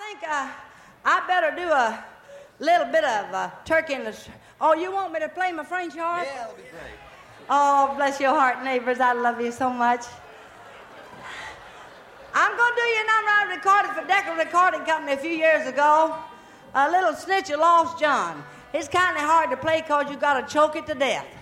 think I better do a little bit of turkey in the... Oh, you want me to play my French harp? Yeah, that'll be great. Oh, bless your heart, neighbors. I love you so much. I'm going to do you a number I recorded for Decca Recording Company a few years ago. A little snitch of Lost John. It's kind of hard to play because you got to choke it to death.